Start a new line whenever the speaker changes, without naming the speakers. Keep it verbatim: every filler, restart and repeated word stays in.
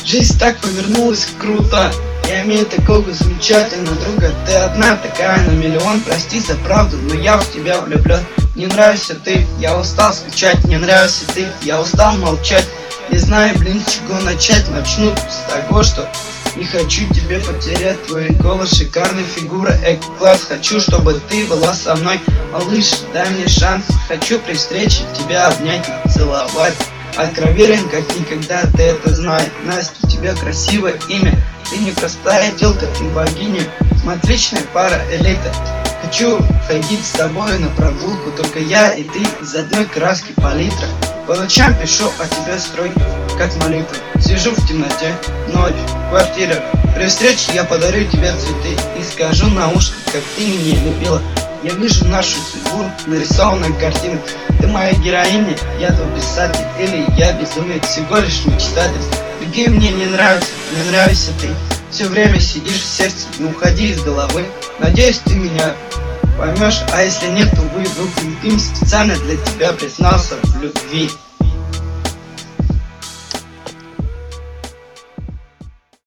Жизнь так повернулась круто. Я имею такого замечательного друга. Ты одна такая на миллион. Прости за правду, но я в тебя влюблен. Не нравишься ты, я устал скучать. Не нравишься ты, я устал молчать. Не знаю, блин, с чего начать. Начну с того, что не хочу тебе потерять. Твой голос, шикарная фигура, эк-класс. Хочу, чтобы ты была со мной. Малыш, дай мне шанс. Хочу при встрече тебя обнять и целовать. Откровенен, как никогда, ты это знаешь. Настя, у тебя красивое имя. Ты не простая телка, ты богиня. Мы отличная пара, элита. Хочу ходить с тобой на прогулку, только я и ты из одной краски палитра. По ночам пишу о тебе строки, как молитву. Сижу в темноте, ночь, квартира. При встрече я подарю тебе цветы и скажу на ушко, как ты меня любила. Я вижу нашу судьбу, нарисованную картину. Ты моя героиня, я твой писатель. Или я безумец, всего лишь мечтатель. Другие мне не нравятся, не нравишься ты. Все время сидишь в сердце, не уходи из головы. Надеюсь, ты меня поймешь, а если нет, то выйду. Им специально для тебя признался в любви.